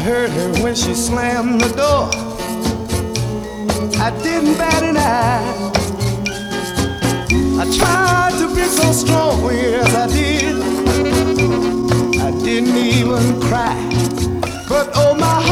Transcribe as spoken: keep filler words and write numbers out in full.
heard her when she slammed the door. I didn't bat an eye. I tried to be so strong, yes I did. I didn't even cry, but oh my